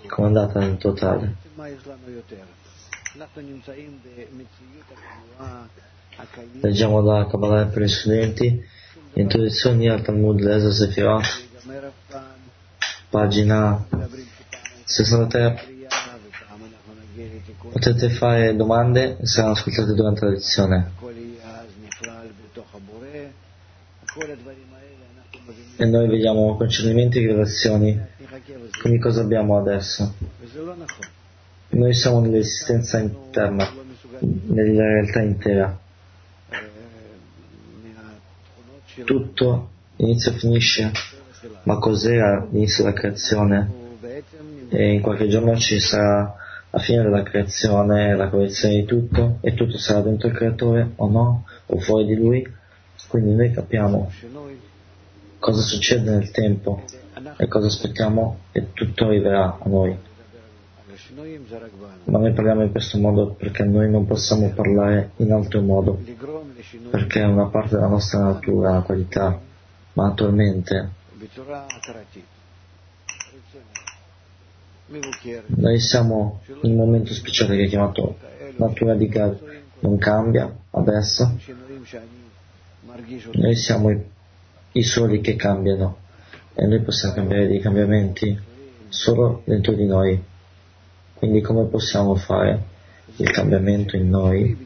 Come è andata in totale? Leggiamo da Kabbalah per gli studenti, introduzioni al Talmud Lezer Sefirot, pagina 63. Potete fare domande e saranno ascoltate durante la lezione. E noi vediamo concernimenti e rivelazioni. Quindi cosa abbiamo adesso? Noi siamo nell'esistenza interna, nella realtà intera. Tutto inizia e finisce, ma cos'era l'inizio della creazione? E in qualche giorno ci sarà la fine della creazione, la correzione di tutto, e tutto sarà dentro il creatore o no, o fuori di lui. Quindi noi capiamo cosa succede nel tempo e cosa aspettiamo, e tutto arriverà a noi. Ma noi parliamo in questo modo perché noi non possiamo parlare in altro modo, perché è una parte della nostra natura, una qualità, ma attualmente noi siamo in un momento speciale che è chiamato natura di Gad, non cambia adesso. Noi siamo i soli che cambiano, e noi possiamo cambiare dei cambiamenti solo dentro di noi. Quindi come possiamo fare il cambiamento in noi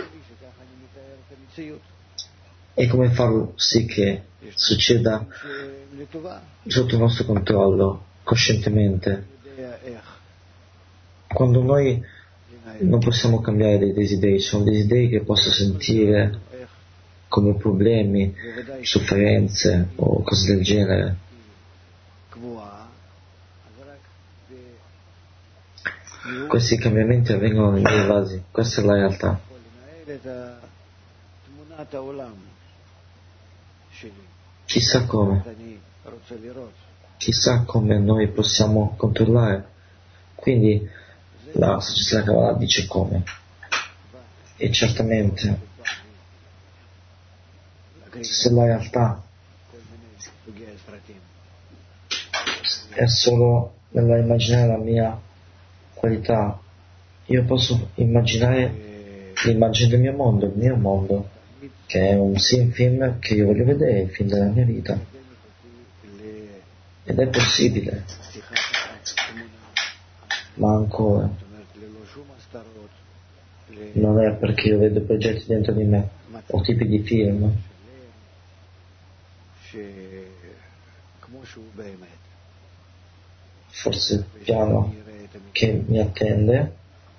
e come farlo sì che succeda sotto il nostro controllo, coscientemente? Quando noi non possiamo cambiare dei desideri, sono desideri che posso sentire come problemi, sofferenze o cose del genere. Questi cambiamenti avvengono nei miei vasi, questa è la realtà. Chissà come noi possiamo controllare. Quindi la Saggezza della Kabbalah dice come, e certamente se la realtà è solo nell'immaginare la mia qualità, io posso immaginare l'immagine del mio mondo, il mio mondo, che è un film che io voglio vedere, il film della mia vita, ed è possibile, ma ancora non è perché io vedo progetti dentro di me o tipi di film forse il piano che mi attende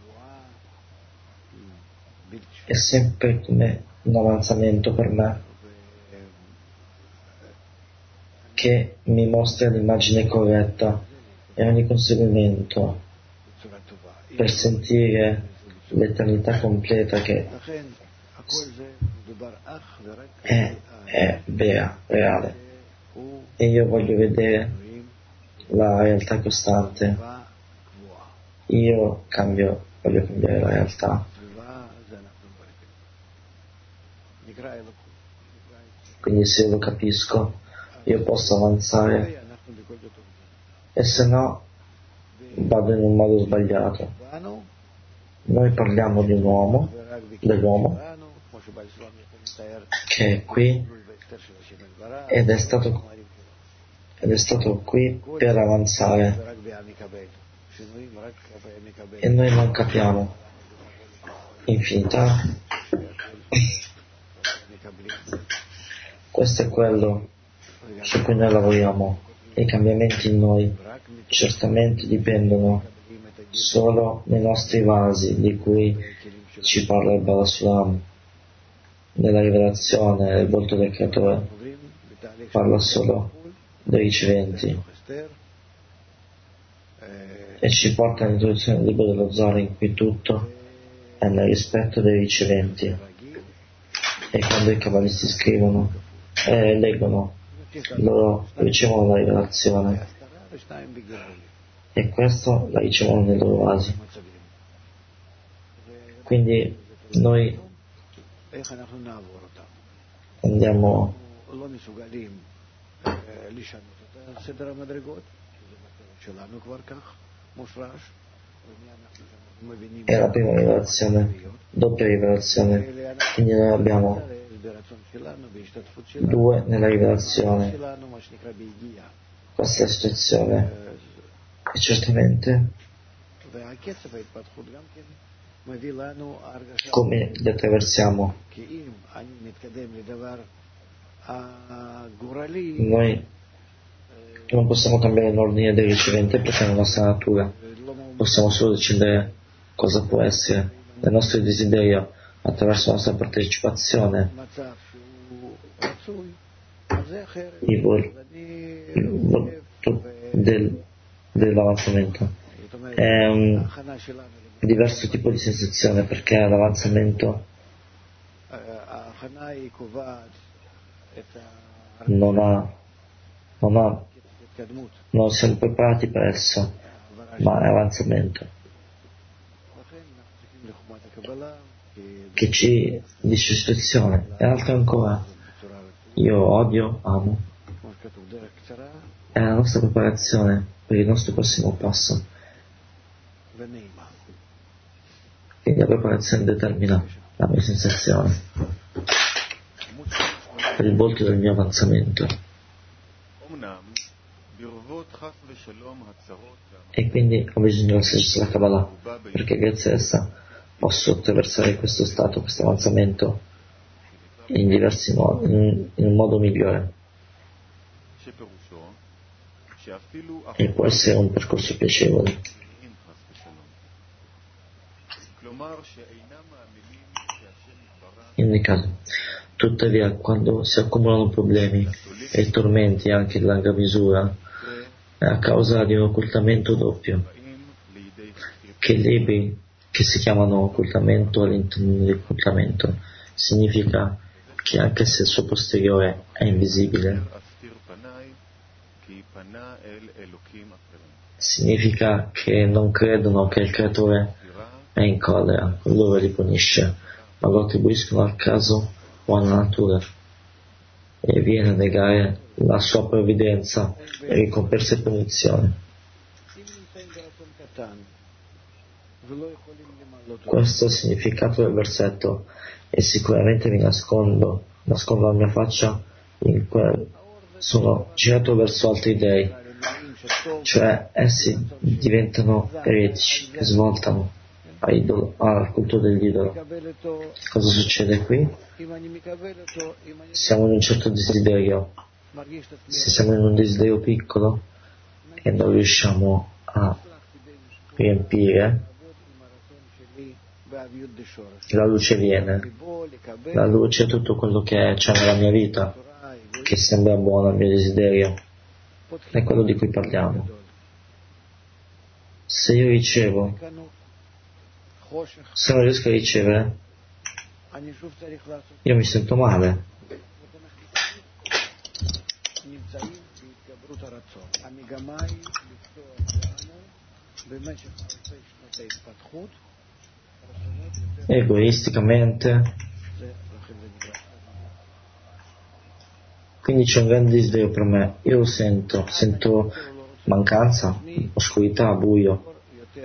è sempre come un avanzamento per me, che mi mostra l'immagine corretta e ogni conseguimento per sentire l'eternità completa che è vera, reale, e io voglio vedere la realtà costante. Io voglio cambiare la realtà. Quindi se lo capisco io posso avanzare, e se no vado in un modo sbagliato. Noi parliamo di un uomo, dell'uomo che è qui ed è stato qui per avanzare, e noi non capiamo infinità. Questo è quello su cui noi lavoriamo. I cambiamenti in noi certamente dipendono solo nei nostri vasi, di cui ci parla il Barasulam nella rivelazione del volto del creatore. Parla solo dei riceventi e ci porta all'introduzione del libro dello Zohar, in cui tutto è nel rispetto dei riceventi. E quando i kabbalisti scrivono leggono, loro ricevono la rivelazione, e questo la ricevono nei loro vasi. Quindi noi andiamo È la prima rivelazione, doppia rivelazione, quindi noi abbiamo due nella rivelazione. Questa è la situazione, e certamente come li attraversiamo noi non possiamo cambiare l'ordine del ricevente perché è la nostra natura, possiamo solo decidere cosa può essere nel nostro desiderio attraverso la nostra partecipazione dell'avanzamento. È un diverso tipo di sensazione perché l'avanzamento non siamo preparati per esso, ma è avanzamento che ci dice situazione. E altro ancora, io odio, amo, è la nostra preparazione per il nostro prossimo passo. Quindi la preparazione determina la mia sensazione per il volto del mio avanzamento. E quindi ho bisogno della stessa della Kabbalah, perché grazie a essa posso attraversare questo stato, questo avanzamento in diversi modi, in un modo migliore. E può essere un percorso piacevole. In ogni caso, tuttavia, quando si accumulano problemi e tormenti anche di larga misura, è a causa di un occultamento doppio, che libri che si chiamano occultamento all'interno dell'occultamento significa che anche se il suo posteriore è invisibile, significa che non credono che il creatore è in collera, loro li punisce, ma lo attribuiscono al caso o alla natura, e viene a negare la sua provvidenza e ricompensa e punizione. Questo è il significato del versetto, e sicuramente mi nascondo la mia faccia in quel sono girato verso altri dei, cioè essi diventano eretici e svoltano al culto dell'idolo. Cosa succede qui? Siamo in un certo desiderio, se siamo in un desiderio piccolo e non riusciamo a riempire, la luce viene, la luce è tutto quello che c'è nella mia vita, che sembra buono al mio desiderio, è quello di cui parliamo. Se io ricevo, se non riesco a ricevere, io mi sento male. Egoisticamente, quindi c'è un grande desiderio per me, io lo sento mancanza, oscurità, buio,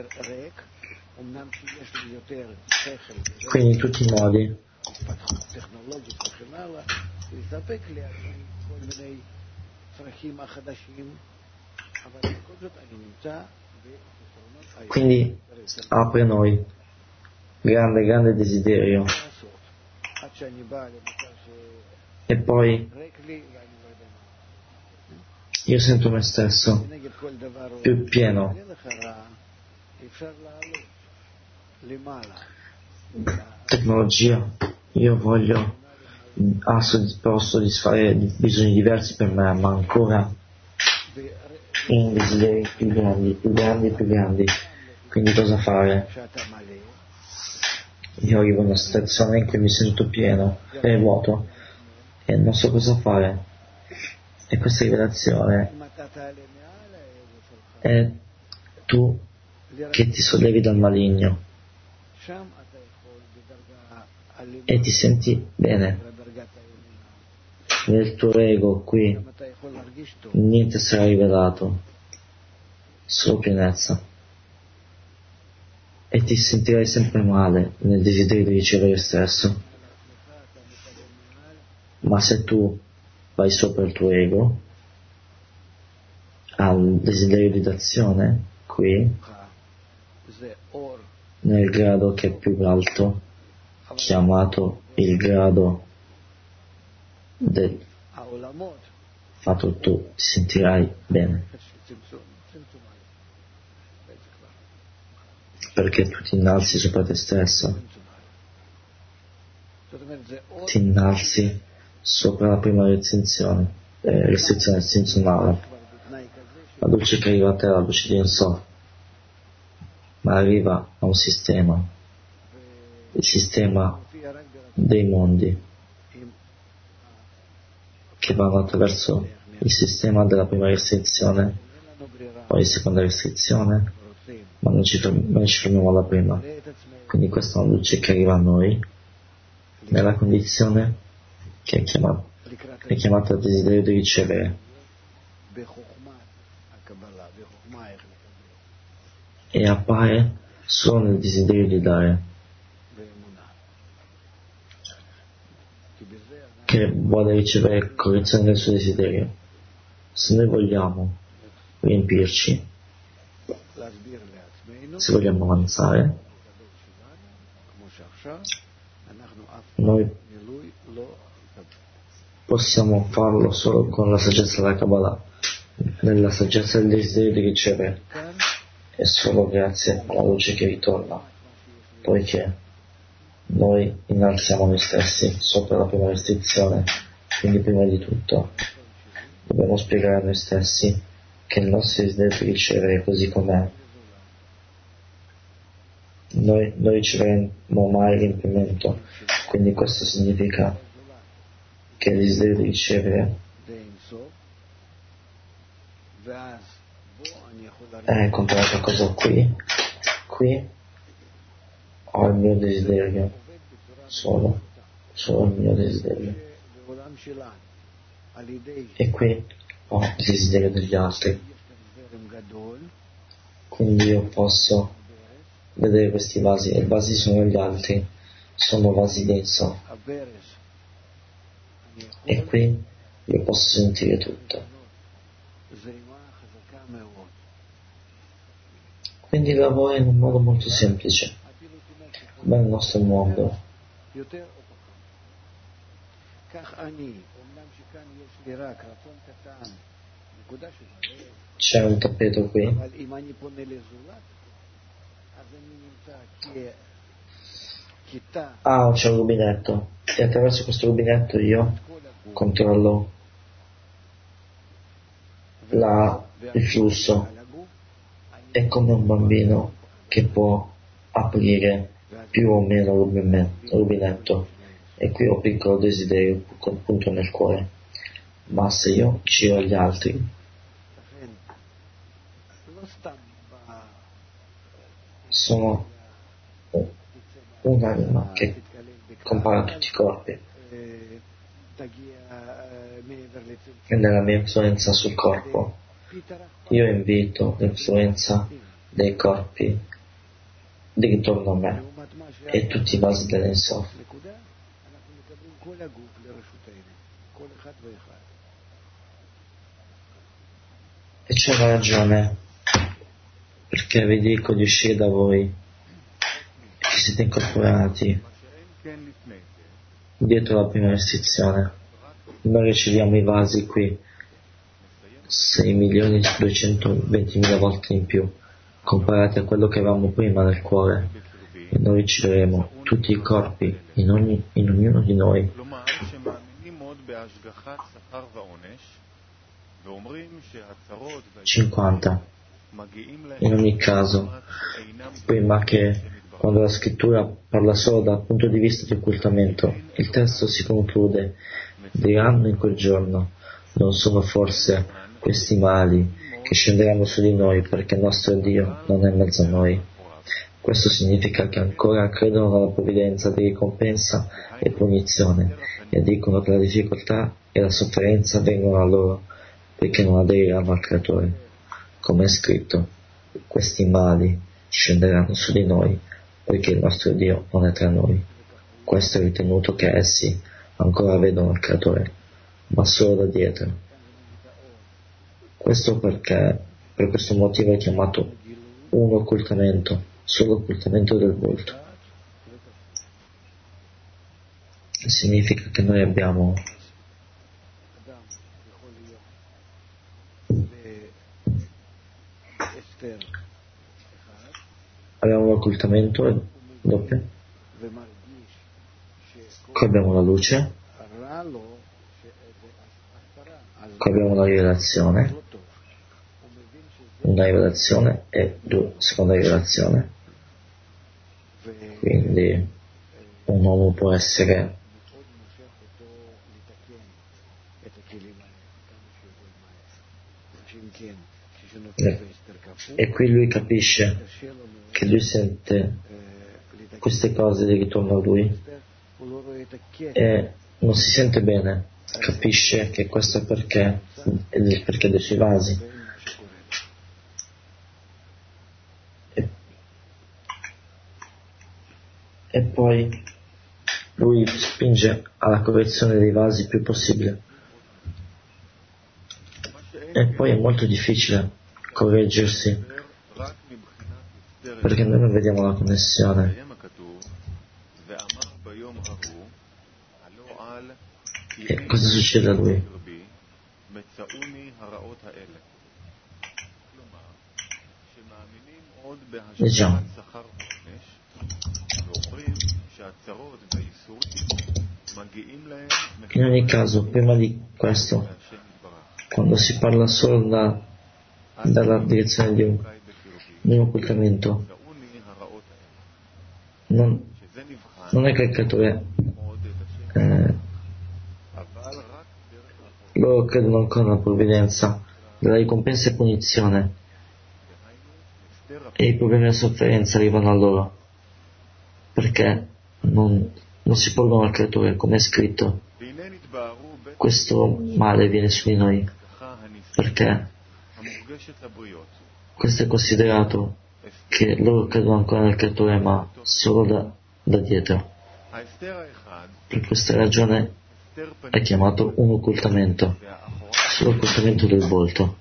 quindi in tutti i modi quindi apre noi grande desiderio, e poi io sento me stesso più pieno, tecnologia, io posso soddisfare bisogni diversi per me, ma ancora in desideri più grandi. Quindi cosa fare? Io arrivo a una situazione in cui mi sento pieno e vuoto e non so cosa fare, e questa rivelazione è tu che ti sollevi dal maligno e ti senti bene nel tuo ego. Qui niente sarà rivelato, solo pienezza. e ti sentirai sempre male nel desiderio di ricevere stesso. Ma se tu vai sopra il tuo ego, al desiderio di d'azione, qui, nel grado che è più alto, chiamato il grado del fatto, tu ti sentirai bene, perché tu ti innalzi sopra te stesso, ti innalzi sopra la prima restrizione estinzionale. La luce che arriva a te è la luce di Ensof, ma arriva a un sistema, il sistema dei mondi, che vanno attraverso il sistema della prima restrizione, poi seconda restrizione, ma noi ci fermiamo alla prima. Quindi questa è una luce che arriva a noi nella condizione che è chiamata desiderio di ricevere, e appare solo nel desiderio di dare, che vuole ricevere correzione del suo desiderio. Se noi vogliamo riempirci, se vogliamo avanzare, noi possiamo farlo solo con la saggezza della Kabbalah, nella saggezza del desiderio di ricevere, e solo grazie alla luce che ritorna, poiché noi innalziamo noi stessi sopra la prima restrizione. Quindi prima di tutto dobbiamo spiegare a noi stessi che il nostro desiderio di ricevere è così com'è. Noi riceveremo mai riempimento, quindi questo significa che il desiderio di ricevere è comparato a cosa ho qui ho il mio desiderio, solo il mio desiderio, e qui ho il desiderio degli altri. Quindi io posso vedere questi vasi, e i vasi sono gli altri, sono vasi denso, e qui io posso sentire tutto. Quindi lavora in un modo molto semplice, come nel nostro mondo. C'è un tappeto qui. C'è un rubinetto, e attraverso questo rubinetto io controllo il flusso. È come un bambino che può aprire più o meno il rubinetto, e qui ho un piccolo desiderio appunto nel cuore. Ma se io giro agli altri, sono un'anima che compara tutti i corpi, e nella mia influenza sul corpo io invito l'influenza dei corpi di intorno a me e tutti i vasi dell'Ensof. E c'è una ragione perché vi dico di uscire da voi, che siete incorporati dietro la prima restrizione. Noi riceviamo i vasi qui 6.220.000 volte in più comparati a quello che avevamo prima nel cuore, e noi riceveremo tutti i corpi in ognuno di noi. 50. In ogni caso, prima che, quando la scrittura parla solo dal punto di vista di occultamento, il testo si conclude: diranno in quel giorno, non sono forse questi mali che scenderanno su di noi perché il nostro Dio non è in mezzo a noi. Questo significa che ancora credono nella provvidenza di ricompensa e punizione, e dicono che la difficoltà e la sofferenza vengono a loro perché non aderiranno al Creatore. Come è scritto, questi mali scenderanno su di noi, poiché il nostro Dio non è tra noi. Questo è ritenuto che essi ancora vedono il Creatore, ma solo da dietro. Questo perché, per questo motivo è chiamato un occultamento, solo occultamento del volto. Significa che noi abbiamo un occultamento doppio, qui abbiamo la luce, qui abbiamo una rivelazione e seconda rivelazione. Quindi un uomo può essere e qui lui capisce che lui sente queste cose di ritorno a lui e non si sente bene, capisce che questo è il perché dei suoi vasi e poi lui spinge alla correzione dei vasi il più possibile e poi è molto difficile correggersi perché noi non vediamo la connessione. E cosa succede a lui? Diciamo, in ogni caso, prima di questo, quando si parla solo dalla direzione di un occultamento, non è che il Creatore loro credono ancora nella provvidenza della ricompensa e punizione e i problemi e la sofferenza arrivano a loro perché non si porgono al Creatore, come è scritto. Questo male viene su di noi perché questo è considerato che loro credono ancora nel Creatore ma solo da dietro. Per questa ragione è chiamato un occultamento, solo occultamento del volto.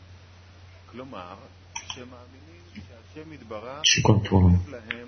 51.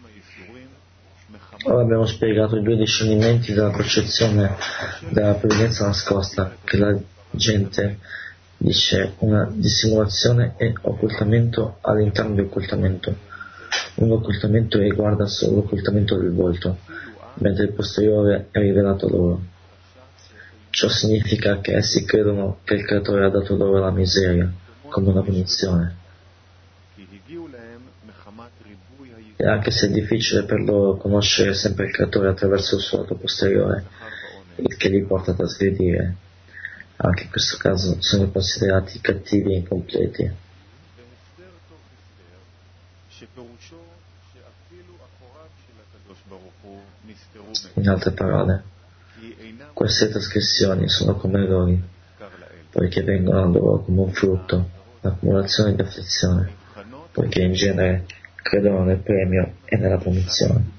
Ora abbiamo spiegato i due discernimenti della percezione della provvidenza nascosta, che la gente dice una dissimulazione e occultamento all'interno di occultamento. Un occultamento riguarda solo l'occultamento del volto, mentre il posteriore è rivelato loro. Ciò significa che essi credono che il Creatore ha dato loro la miseria come una punizione. E anche se è difficile per loro conoscere sempre il Creatore attraverso il suo lato posteriore, il che li porta a trasgredire, anche in questo caso sono considerati cattivi e incompleti. In altre parole, queste trasgressioni sono come errori, poiché vengono a loro come un frutto, l'accumulazione di afflizione, poiché in genere credono nel premio e nella punizione.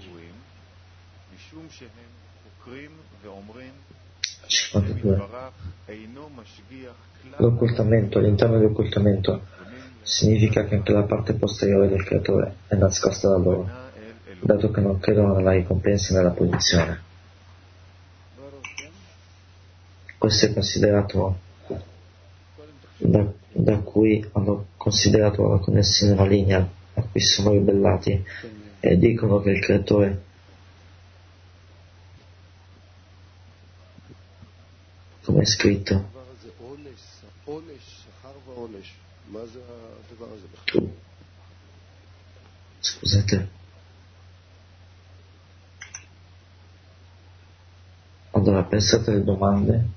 52. L'occultamento, all'interno dell'occultamento, significa che anche la parte posteriore del Creatore è nascosta da loro, dato che non credono nella ricompensa e nella punizione. Questo è considerato da cui hanno considerato la connessione maligna a cui si sono ribellati e dicono che il Creatore come è scritto scusate allora pensate alle domande.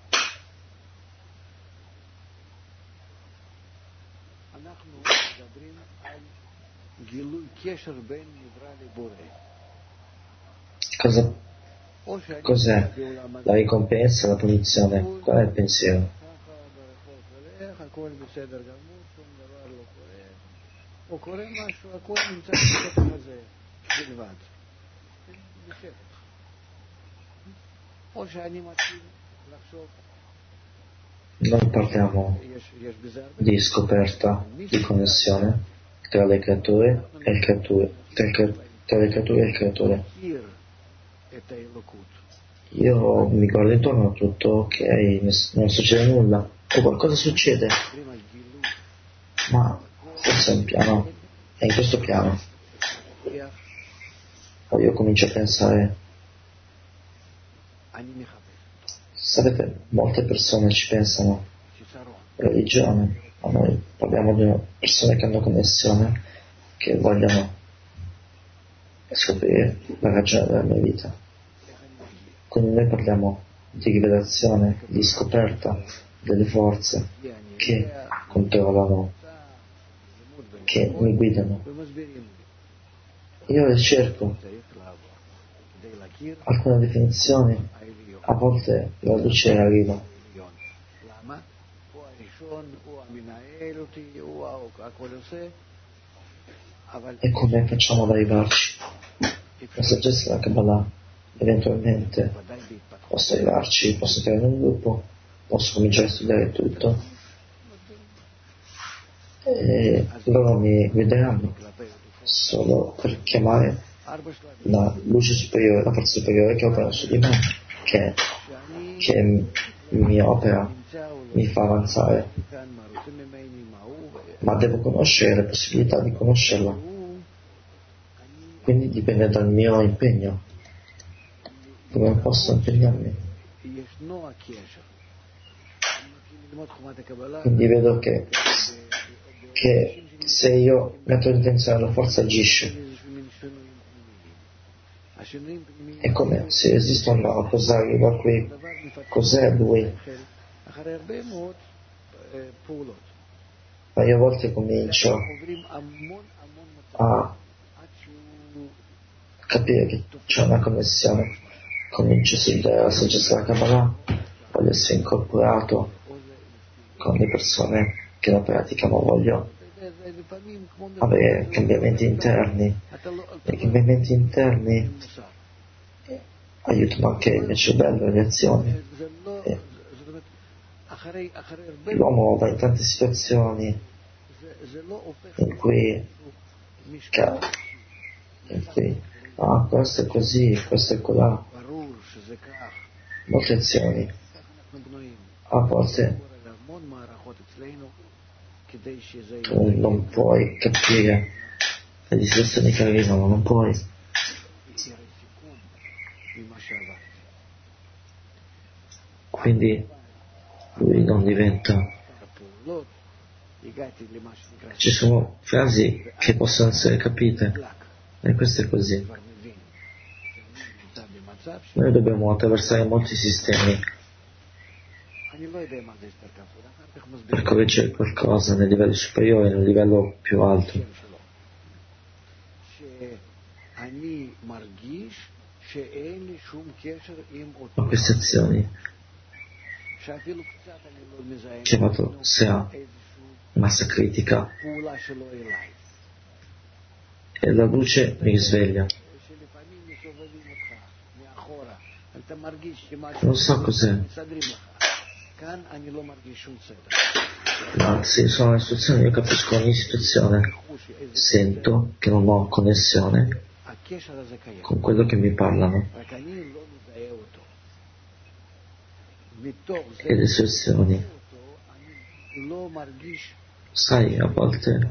Cos'è la ricompensa e la punizione? Qual è il pensiero? Non parliamo di scoperta, di connessione tra le creature e il creatore, tra le creature e il creatore. Io mi guardo intorno, tutto ok, non succede nulla, o qualcosa succede, ma forse è un piano, è in questo piano. Poi io comincio a pensare, sapete, molte persone ci pensano, religione, ma noi parliamo di persone che hanno connessione, che vogliono scoprire la ragione della mia vita. Quindi noi parliamo di rivelazione, di scoperta delle forze che controllano, che mi guidano. Io le cerco alcune definizioni, a volte la luce arriva. E come facciamo ad arrivarci? La saggezza della Kabbalah, eventualmente posso arrivarci, posso entrare in un gruppo, posso cominciare a studiare tutto e loro mi guideranno solo per chiamare la luce superiore, la forza superiore che opera su di me, che mi opera, mi fa avanzare, ma devo conoscere le possibilità di conoscerla, quindi dipende dal mio impegno, come posso impegnarmi. Quindi vedo che se io metto l'intenzione, la forza agisce. È come se esiste un no, cosa arriva qui, cos'è lui. Ma io a volte comincio a capire che c'è una connessione, comincio a studiare la saggezza della Kabbalah, voglio essere incorporato con le persone che la praticano, voglio avere cambiamenti interni. I cambiamenti interni aiutano anche il mio cervello e le azioni. L'uomo va in tante situazioni in cui questo è così, questo è colà, molte azioni. A volte tu non puoi capire le situazioni che arrivano, non puoi. Quindi lui non diventa. Ci sono frasi che possono essere capite e questo è così. Noi dobbiamo attraversare molti sistemi per correggere qualcosa nel livello superiore, nel livello più alto. Ma queste azioni chiamato Sea, massa critica, e la luce mi risveglia. Non so cos'è, ma se sono in situazione, io capisco ogni situazione, sento che non ho connessione con quello che mi parlano e le situazioni. Sai, a volte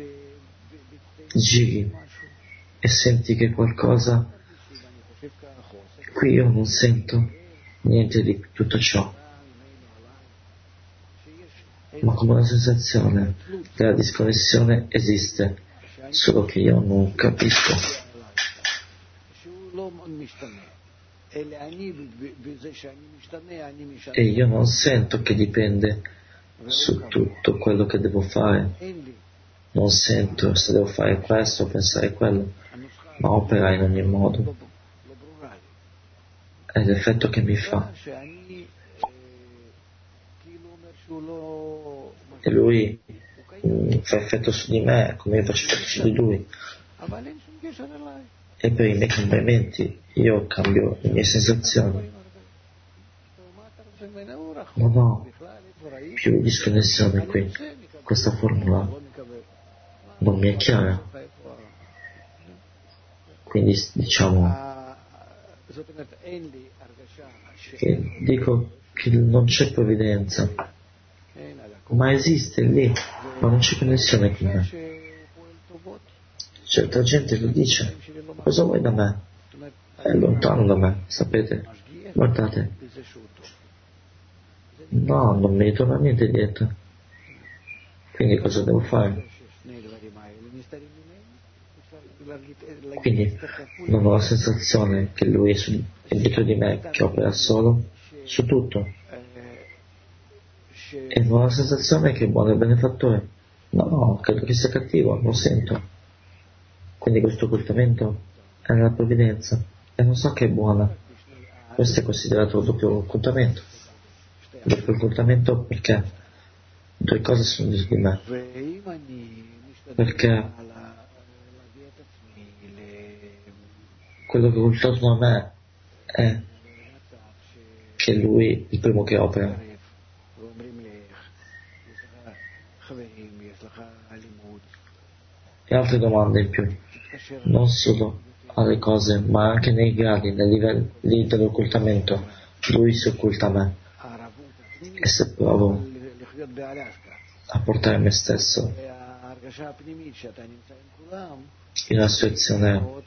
giri e senti che qualcosa, qui io non sento niente di tutto ciò, ma come una sensazione della disconnessione esiste, solo che io non capisco. E io non sento che dipende su tutto quello che devo fare, non sento se devo fare questo o pensare quello, ma opera in ogni modo. È l'effetto che mi fa. E lui fa effetto su di me come io faccio effetto su di lui, e per i miei cambiamenti io cambio le mie sensazioni. Non ho più disconnessione qui. Questa formula non mi è chiara. Quindi diciamo che dico che non c'è provvidenza, ma esiste lì, ma non c'è connessione con me. Certa gente lo dice: cosa vuoi da me? È lontano da me, sapete? Guardate. No, non mi ritorna niente dietro. Quindi cosa devo fare? Quindi non ho la sensazione che lui è dietro di me, che opera solo su tutto. E non ho la sensazione che è buono e benefattore. No, credo che sia cattivo, lo sento. Quindi questo occultamento è nella provvidenza e non so che è buona. Questo è considerato doppio occultamento. Doppio occultamento perché due cose sono dietro di me. Perché quello che ho occultato da me è che lui è il primo che opera. E altre domande in più, non solo alle cose, ma anche nei gradi, nei livelli dell'occultamento. Lui si occulta a me. E se provo a portare me stesso in una situazione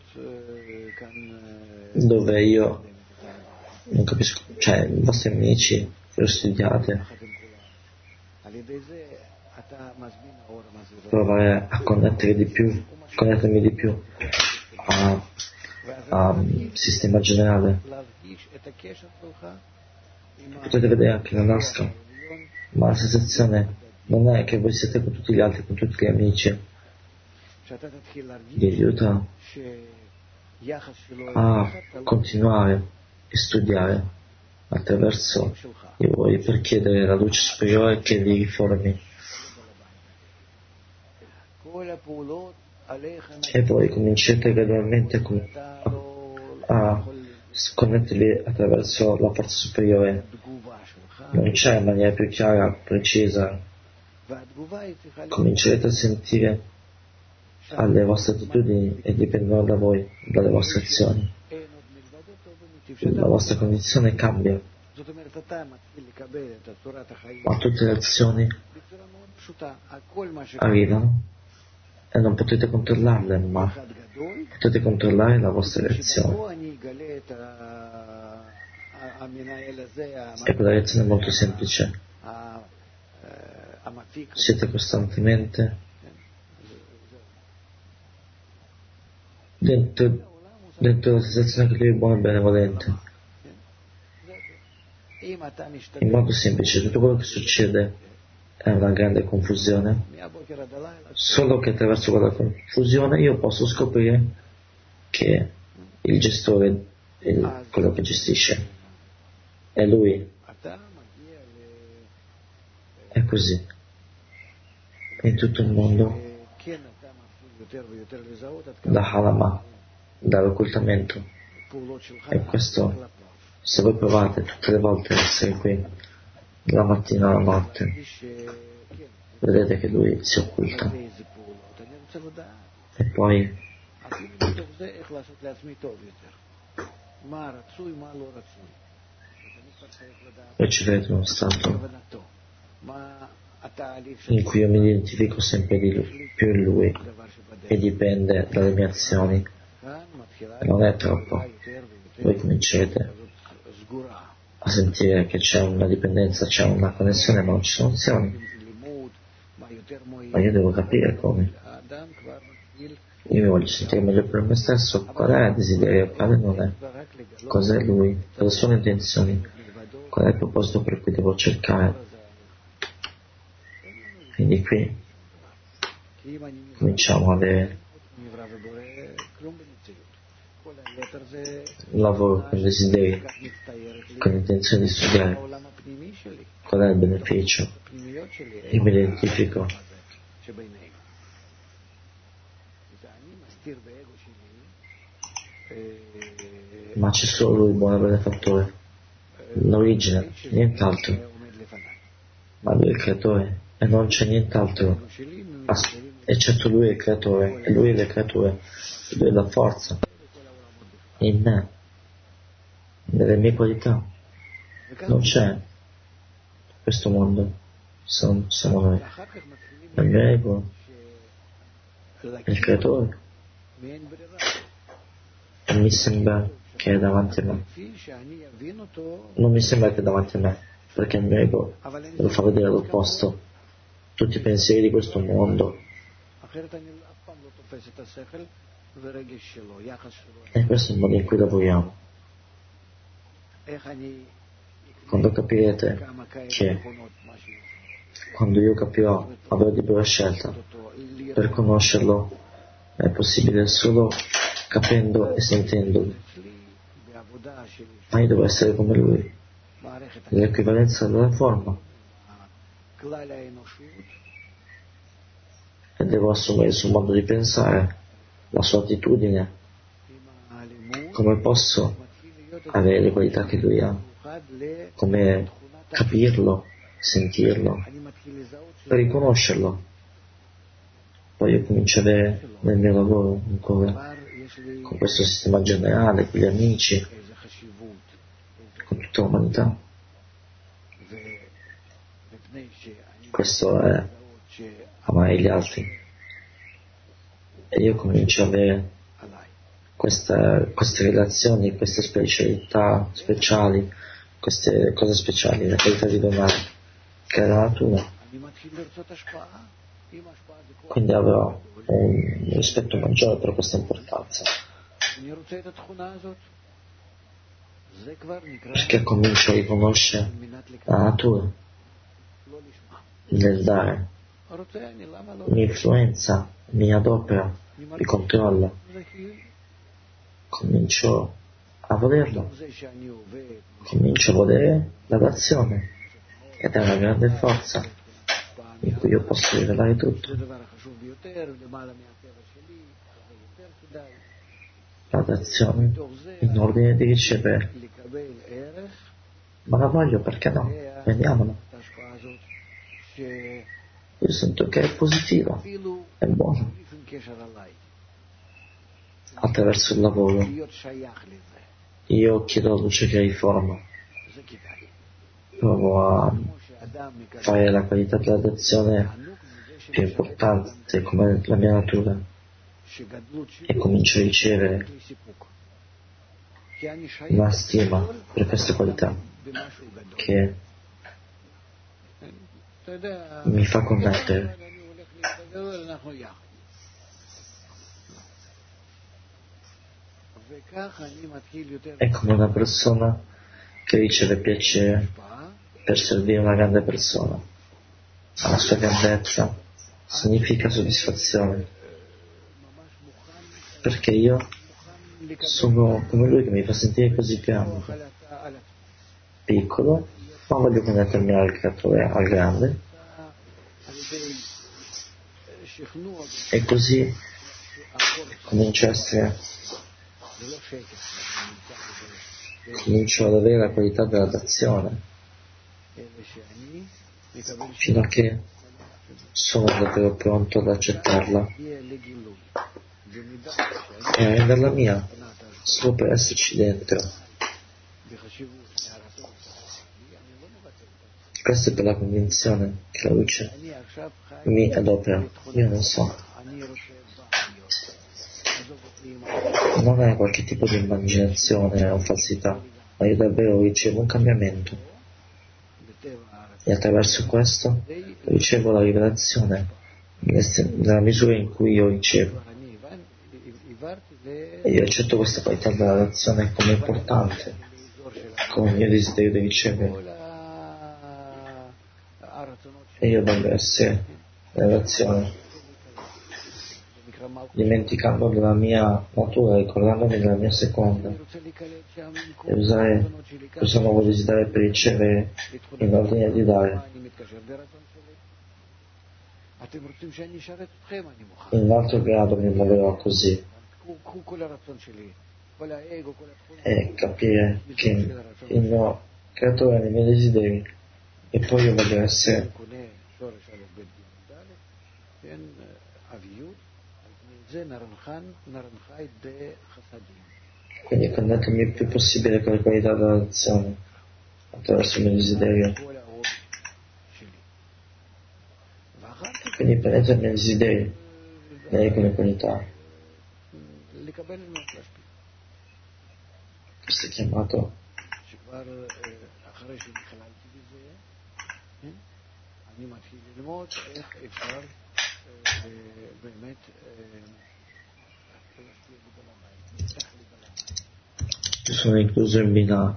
dove io non capisco, cioè i vostri amici, voi studiate, provare a connettermi di più a sistema generale. Potete vedere anche nell'Aska, ma la sensazione non è che voi siete con tutti gli altri, con tutti gli amici. Vi aiuta a continuare e studiare attraverso di voi per chiedere alla luce superiore che vi riformi. E voi cominciate gradualmente a connettervi attraverso la forza superiore. Non c'è in maniera più chiara, precisa. Comincerete a sentire alle vostre attitudini e dipendono da voi, dalle vostre azioni. La vostra condizione cambia, ma tutte le azioni arrivano e non potete controllarle, ma potete controllare la vostra reazione. E quella reazione è molto semplice. Siete costantemente dentro la sensazione che lui è buono e benevolente. In modo semplice, tutto quello che succede è una grande confusione, solo che attraverso quella confusione io posso scoprire che il gestore, quello che gestisce, è lui. È così. In tutto il mondo, da Halama, dall'occultamento. E questo, se voi provate tutte le volte ad essere qui, la mattina alla notte, vedete che lui si occulta. E poi riceverete uno stato in cui io mi identifico sempre più in lui e dipende dalle mie azioni. Non è troppo. Voi comincerete a sentire che c'è una dipendenza, c'è una connessione, ma non ci sono azioni. Ma io devo capire come. Io mi voglio sentire meglio per me stesso. Qual è il desiderio? Quale non è? Cos'è lui? Cosa sono le intenzioni? Qual è il proposito per cui devo cercare? Quindi qui cominciamo a avere un lavoro con desideri, con l'intenzione di studiare. Qual è il beneficio? Io mi identifico Ma c'è solo lui, buono benefattore, l'origine, nient'altro. Ma lui è il creatore e non c'è nient'altro, eccetto lui è il creatore e lui è il creatore, lui è la forza in me, nelle mie qualità. Non c'è questo mondo, siamo noi. Il mio ego è il creatore e mi sembra che è davanti a me. Non mi sembra che è davanti a me, perché il mio ego lo fa vedere l'opposto, tutti i pensieri di questo mondo. E questo è il modo in cui lavoriamo. Quando capirete che, quando io capirò, avrò libera scelta, per conoscerlo è possibile solo capendo e sentendolo. Ma io devo essere come lui, l'equivalenza della forma, e devo assumere il suo modo di pensare, la sua attitudine. Come posso avere le qualità che lui ha? Come capirlo, sentirlo, riconoscerlo. Poi io comincio a avere nel mio lavoro ancora, con questo sistema generale, con gli amici, con tutta l'umanità. Questo è amare gli altri. E io comincio a avere queste relazioni, queste specialità speciali, queste cose speciali, la qualità di domani, che è la natura. Quindi avrò un rispetto maggiore per questa importanza. Perché comincio a riconoscere la natura nel dare, mi influenza, mi adopera, mi controlla. Comincio a volerlo, comincio a volere la dazione, ed è una grande forza in cui io posso rivelare tutto. La dazione in ordine di ricevere. Ma la voglio, perché no? Prendiamola. Io sento che è positiva, è buona. Attraverso il lavoro io chiedo alla luce che riforma, provo a fare la qualità della dazione più importante come la mia natura e comincio a ricevere una stima per queste qualità che mi fa connettere. È come una persona che riceve piacere per servire una grande persona. La sua grandezza significa soddisfazione, perché io sono come lui che mi fa sentire così grande, piccolo, ma voglio connettermi al creatore, al grande, e così comincio ad avere la qualità della dazione, fino a che sono davvero pronto ad accettarla e a renderla mia, solo per esserci dentro. Questa è per la convinzione che la luce mi adopera. Io non so. Non è qualche tipo di immaginazione o falsità, ma io davvero ricevo un cambiamento. E attraverso questo ricevo la rivelazione nella misura in cui io ricevo. E io accetto questa qualità della relazione come importante, come il mio desiderio di ricevere. E io voglio essere la relazione, dimenticando della mia natura, ricordandomi della mia seconda, e usare questo nuovo desiderio per ricevere in ordine di dare. In alto grado mi muoverò così e capire che il mio creatore ha i miei desideri e poi io voglio essere quindi connettermi il più possibile con le qualità dell'azione attraverso il mio desiderio, quindi penetra i miei desideri nelle quelle qualità. Questo è chiamato io sono incluso in Binah.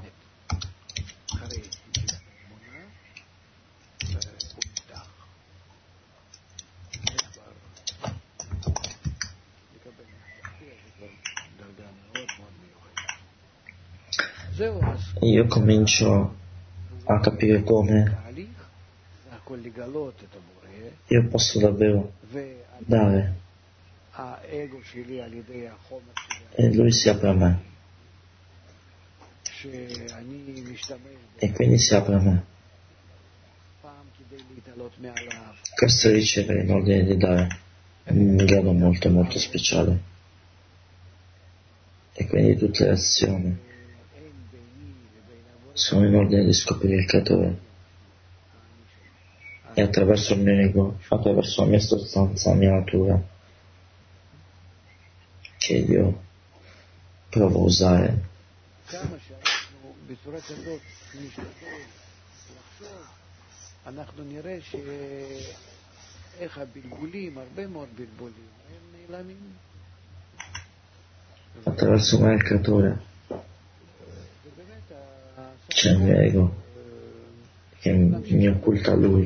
Io comincio a capire come io posso davvero dare e lui si apre a me e quindi si apre a me. Questo è ricevere in ordine di dare in un grado molto molto speciale e quindi tutte le azioni sono in ordine di scoprire il creatore e attraverso il mio ego, attraverso la mia sostanza, la mia natura che io provo a usare attraverso me il creatore. C'è il mio ego che mi occulta a lui.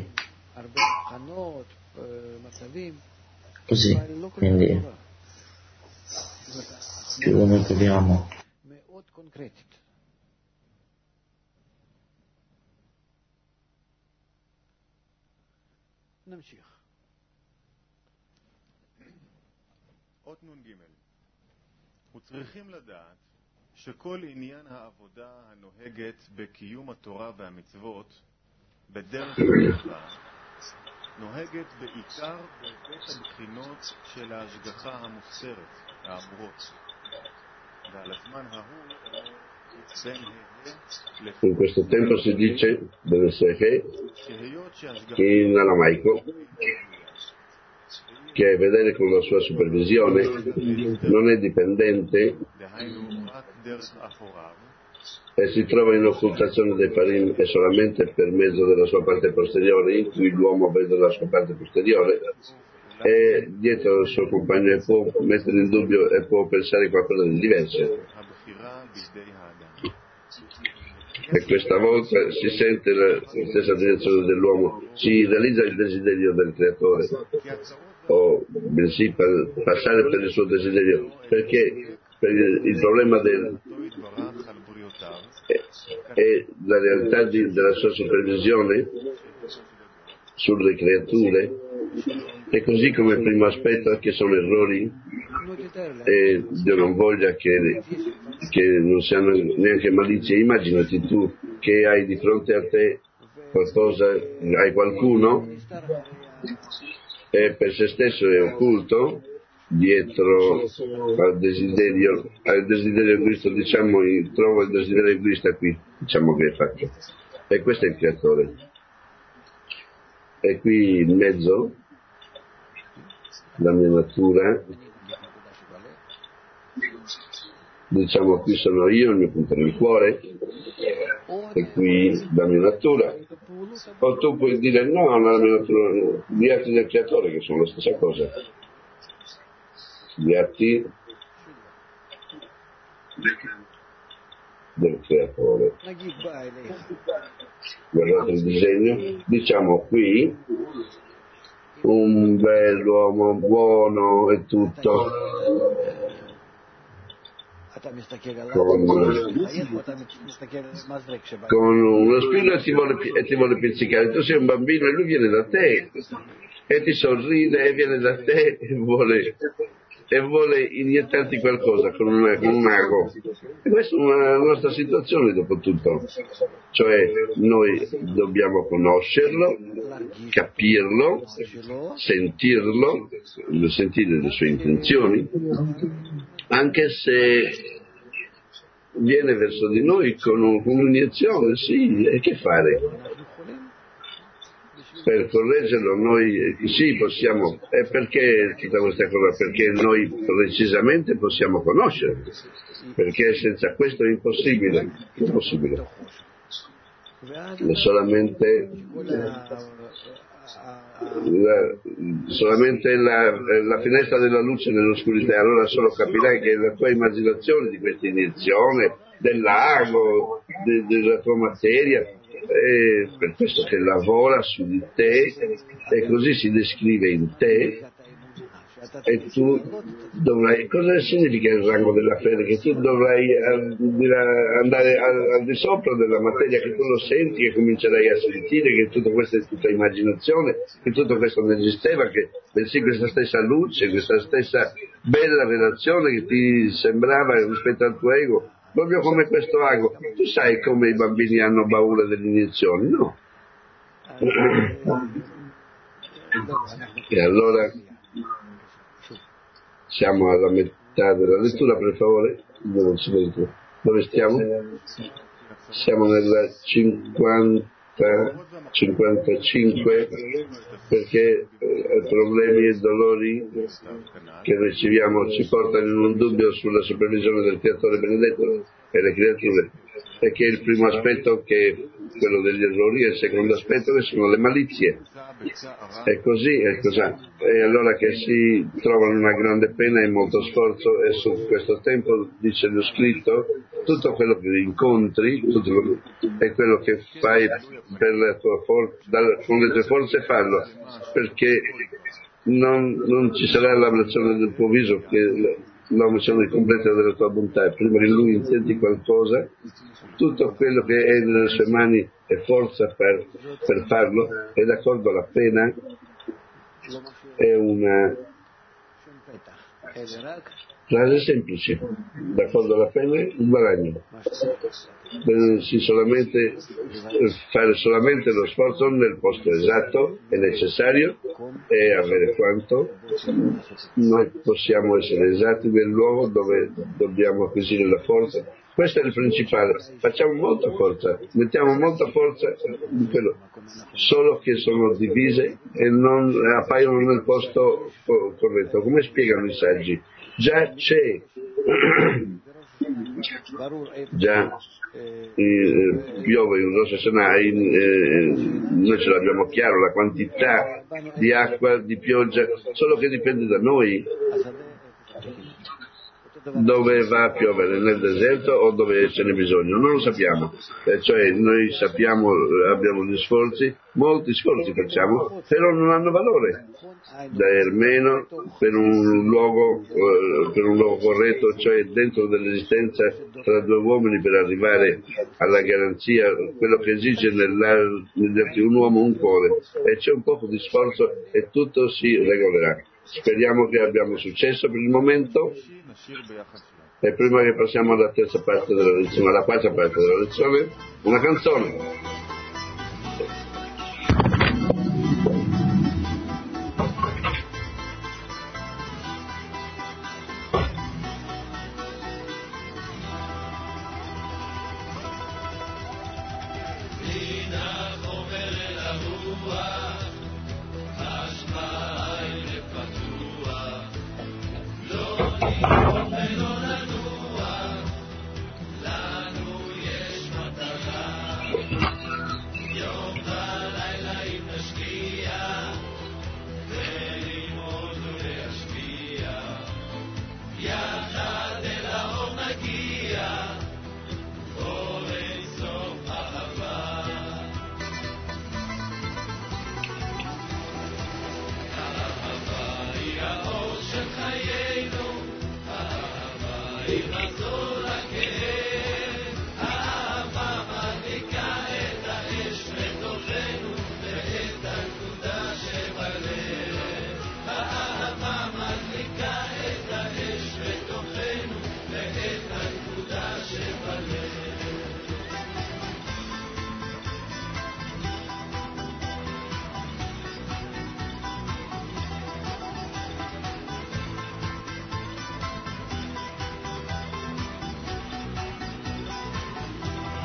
Così, quindi più lo noi proviamo וצריכים לדעת שכל עניין העבודה הנוהגת בקיום התורה והמצוות בדרך כלל נוהגת בעיקר בהיבט הבחינות של ההשגחה המוסתרת האמורות ועל הזמן ההוא in questo tempo si dice deve essere che in aramaico che vedere con la sua supervisione non è dipendente e si trova in occultazione dei parim e solamente per mezzo della sua parte posteriore, in cui l'uomo vede la sua parte posteriore e dietro il suo compagno e può mettere in dubbio e può pensare qualcosa di diverso. E questa volta si sente la stessa direzione dell'uomo, si realizza il desiderio del creatore o bensì per passare per il suo desiderio, perché per il problema è la realtà della sua supervisione sulle creature, e così come il primo aspetto che sono errori e Dio non voglia che non siano neanche malizie. Immaginati tu che hai di fronte a te qualcosa, hai qualcuno e per se stesso è occulto dietro al desiderio egoista, diciamo, trovo il desiderio egoista qui, diciamo che è fatto, e questo è il creatore, e qui in mezzo la mia natura, diciamo qui sono io, il mio punto del cuore, e qui la mia natura. O tu puoi dire no, la mia natura, gli atti del creatore che sono la stessa cosa, gli atti del creatore. Guardate il disegno, diciamo qui un bell'uomo buono e tutto, con uno spillo e ti vuole pizzicare. Tu sei un bambino e lui viene da te e ti sorride e viene da te e vuole iniettarti qualcosa con un ago. E questa è una nostra situazione dopo tutto. Cioè noi dobbiamo conoscerlo, capirlo, sentirlo, sentire le sue intenzioni, anche se viene verso di noi con un'iniezione, sì, e che fare? Per correggerlo noi sì possiamo, e perché tutta questa cosa? Perché noi precisamente possiamo conoscere, perché senza questo è impossibile, solamente la finestra della luce nell'oscurità, allora solo capirai che la tua immaginazione di questa iniezione, dell'ago, della tua materia, è per questo che lavora su di te e così si descrive in te, e tu dovrai, cosa significa il rango della fede? Che tu dovrai andare al di sopra della materia, che tu lo senti, che comincerai a sentire che tutto questo è tutta immaginazione, che tutto questo non esisteva, che bensì questa stessa luce, questa stessa bella relazione che ti sembrava rispetto al tuo ego, proprio come questo ago. Tu sai come i bambini hanno paura delle iniezioni? No. E allora siamo alla metà della lettura, per favore. Dove stiamo? Siamo nella 55, perché problemi e dolori che riceviamo ci portano in un dubbio sulla supervisione del Creatore benedetto e le creature, e che il primo aspetto, che è quello degli errori, e il secondo aspetto che sono le malizie. È così, e allora che si trovano una grande pena e molto sforzo, e su questo tempo, dice lo scritto, tutto quello che incontri, è quello che fai per la tua con le tue forze, fallo, perché non ci sarà l'ablazione del tuo viso, che l'omissione completa della tua bontà. Prima che lui intenti qualcosa, tutto quello che è nelle sue mani è forza per farlo, e d'accordo alla pena è una frase semplice: d'accordo alla pena il guadagno. Fare solamente lo sforzo nel posto esatto e necessario, e avere quanto noi possiamo essere esatti nel luogo dove dobbiamo acquisire la forza. Questo è il principale. Facciamo molta forza, mettiamo molta forza in quello, solo che sono divise e non appaiono nel posto corretto. Come spiegano i saggi? Già c'è piove in Rosh Hashanah, noi ce l'abbiamo chiaro, la quantità di acqua, di pioggia, solo che dipende da noi dove va a piovere, nel deserto o dove ce n'è bisogno, non lo sappiamo. Cioè noi sappiamo, abbiamo gli sforzi, molti sforzi facciamo, però non hanno valore, almeno per un luogo corretto, cioè dentro dell'esistenza tra due uomini, per arrivare alla garanzia, quello che esige un uomo un cuore, e c'è un po' di sforzo e tutto si regolerà. Speriamo che abbiamo successo per il momento. E prima che passiamo alla terza parte della lezione, alla quarta parte della lezione, una canzone.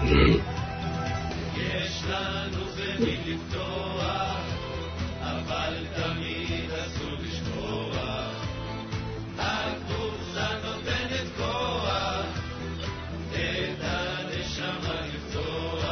יש לנו במי לפתוח, אבל תמיד אסור לשכוח, הקבוצה נותנת כוח, את הנשמה לפתוח.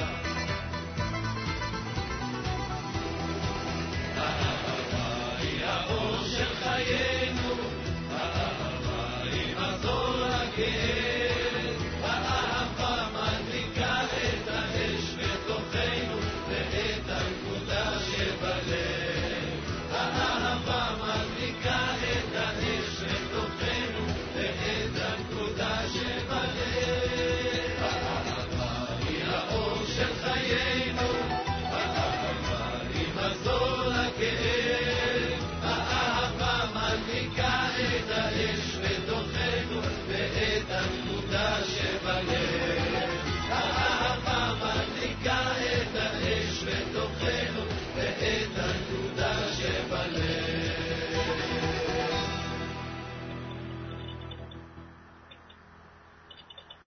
האהבה היא האור של חיינו, האהבה היא מזור לכאב, האהבה מדליקה את האש בתוכנו ואת הנקודה שבלב, האהבה מדליקה את האש בתוכנו ואת הנקודה שבלב. האהבה היא האור של חיינו, האהבה היא מזור לכאב, האהבה מדליקה את האש בתוכנו ואת הנקודה שבלב.